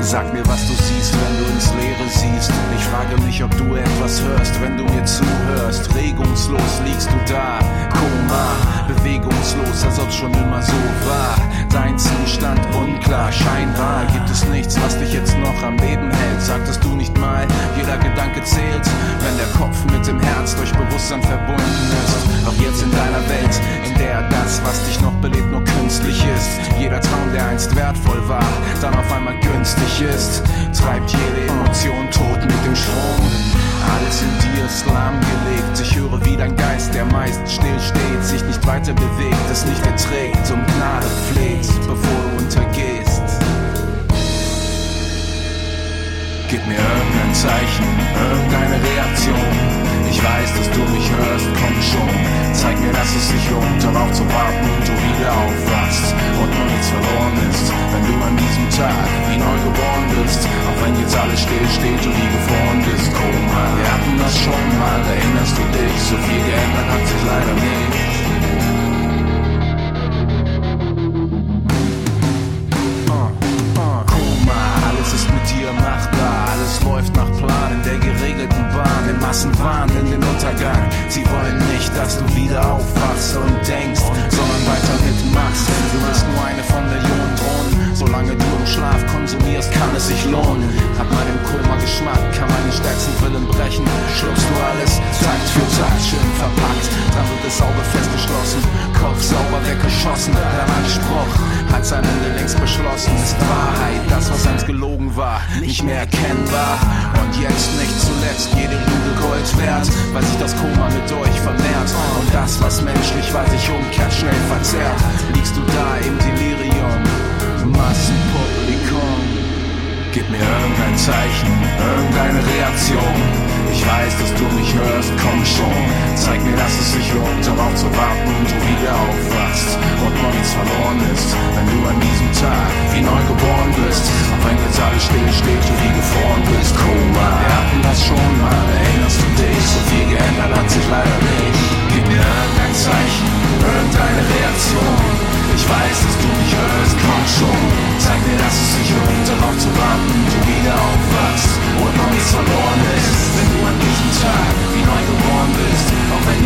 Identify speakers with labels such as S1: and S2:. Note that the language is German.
S1: Sag mir, was du siehst, wenn du ins Leere siehst. Ich frage mich, ob du etwas hörst, wenn du mir zuhörst. Regungslos liegst du da, Koma, bewegungslos, als ob's schon immer so war. Dein Zustand unklar, scheinbar gibt es nichts, was dich jetzt noch am Leben hält. Sagtest du nicht mal, jeder Gedanke zählt, wenn der Kopf mit dem Herz durch Bewusstsein verbunden ist. Auch jetzt in deiner Welt, in der das, was dich noch belebt, nur künstlich ist. Jeder Traum, der einst wertvoll war, dann auf einmal günstig ist, treibt jede Emotion tot mit dem Strom. Alles in dir ist lahmgelegt. Ich höre wie dein Geist, der meist still steht, sich nicht weiter bewegt, es nicht erträgt, um Gnade fleht, bevor du untergehst. Gib mir irgendein Zeichen, irgendeine Reaktion. Ich weiß, dass du mich hörst, komm schon. Zeig mir, dass es sich lohnt, darauf zu warten und du wieder aufwachst und nur nichts verloren ist, wenn du an diesem Tag wie neu geboren bist. Auch wenn jetzt alles still steht und wie gefroren bist. Koma, wir hatten das schon mal, erinnerst du dich? So viel geändert hat sich leider nicht. Alles ist mit dir machbar, alles läuft nach Plan in der geregelten Bahn, im Massenwahn, in den Untergang. Sie wollen nicht, dass du wieder aufwachst und denkst, sondern weiter mitmachst. Du bist nur eine von Millionen Drohnen, solange du im Schlaf konsumierst, kann es sich lohnen. Hat mal den Koma-Geschmack, kann meine stärksten Willen brechen. Schluckst du alles, Takt für Takt, schön verpackt, dann wird es sauber festgeschlossen, Kopf sauber weggeschossen. Der Anspruch hat sein Ende längst beschlossen, ist Wahrheit, das was einst gelogen war, nicht mehr erkennbar. Und jetzt nicht zuletzt jede Lüge Gold wert, weil sich das Koma mit euch vermehrt. Und das, was menschlich war, sich umkehrt, schnell verzerrt. Liegst du da im Delirium, Massenpublikum. Gib mir irgendein Zeichen, irgendeine Reaktion. Ich weiß, dass du mich hörst, komm schon. Zeig mir, dass es sich lohnt, darauf zu warten und du wieder aufwachst und noch nichts verloren ist, wenn du an diesem Tag wie neu geboren bist. Auch wenn jetzt alles still steht, du wie gefroren bist. Koma, wir hatten das schon mal, erinnerst du dich? So viel geändert hat sich leider nicht. Gib mir irgendein Zeichen, irgendeine Reaktion. Ich weiß, dass du mich hörst, komm schon. Zeig mir, dass es sich lohnt, darauf zu warten, du wieder aufwachst und noch nichts verloren ist, wenn du an diesem Tag wie neu geboren bist. Auch wenn